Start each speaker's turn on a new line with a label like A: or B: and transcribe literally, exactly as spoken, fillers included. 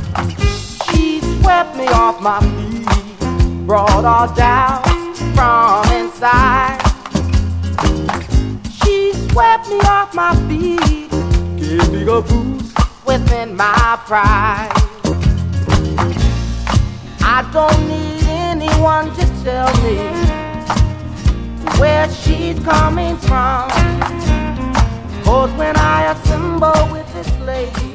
A: She swept me off my feet, brought all doubt from inside. She swept me off my feet, gave me a boost within my pride. I don't need anyone to tell me where she's coming from, 'cause when I assemble with this lady,